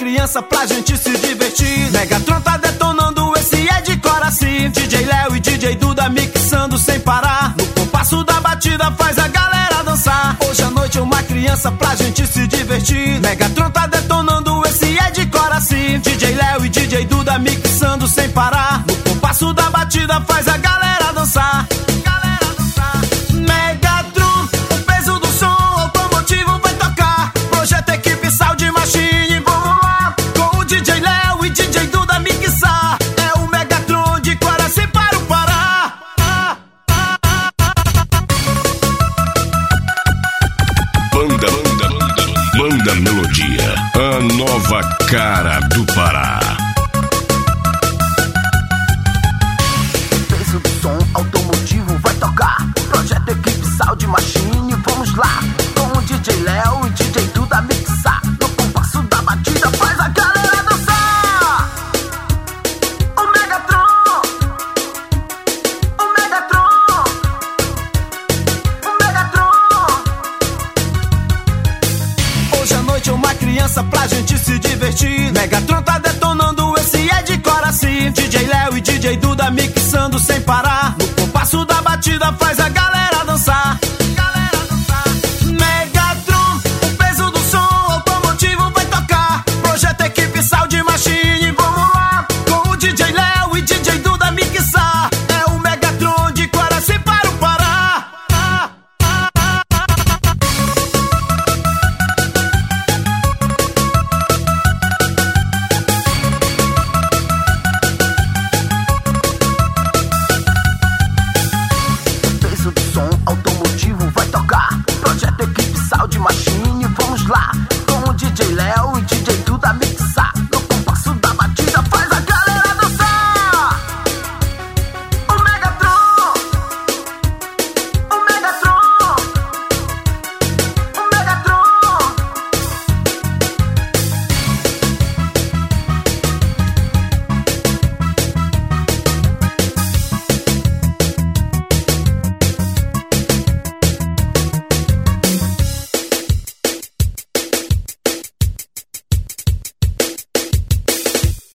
criança pra gente se divertir. Megatron tá detonando, esse é de Coraci. DJ Léo e DJ Duda mixando sem parar. No compasso da batida faz a galera dançar. Hoje à noite é uma criança pra gente se divertir. Megatron tá detonando, esse é de Coraci. DJ Léo e DJ Duda mixando sem parar. No compasso da batida faz a galera dançar. Megatron, o peso do som automotivo vai tocar. Projeto Equipe Sound Machine, vamos lá. Com o DJ Léo e DJ Duda mixar. É o Megatron de Coraci para o Pará. Banda Melodia, a nova cara do Pará. Peso do som automotivo vai tocar. Projeto Equipe Sound Machine, vamos lá. Com o DJ Léo e DJ Duda mixar. No compasso da batida faz a galera dançar. O Megatron, o Megatron, o Megatron. Hoje à noite é uma criança pra gente se divertir. Megatron tá detonando, esse é de Coraci. DJ Léo e DJ Duda mixando sem parar. No compasso da batida faz a galera dançar.